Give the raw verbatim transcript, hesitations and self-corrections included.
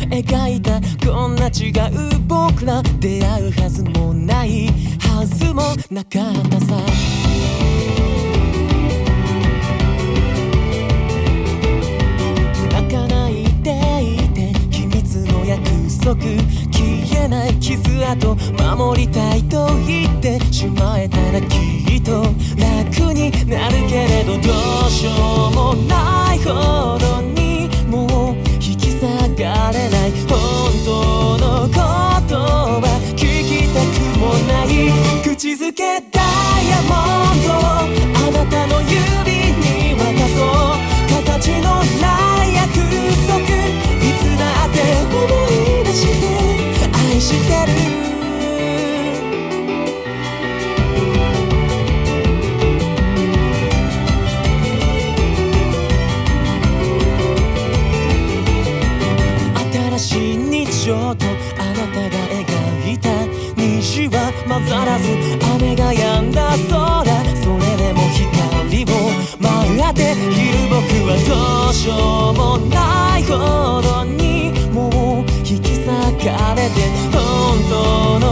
描いたこんな違う僕ら、出会うはずもないはずもなかったさ。泣かないでいて秘密の約束、消えない傷跡守りたいと言ってしまえたらきっと楽になるけれど、どうしようもないほどにもう引き裂かれない本当のことは聞きたくもない。口づけダイヤモンドをあなたの指に渡そう。形のない約束、いつだって思い出して愛してる。新しい日常とあなたが描いた虹は混ざらず、雨が止んだ空、それでも光を待っている僕は、どうしようもないほどにもう引き裂かれて本当の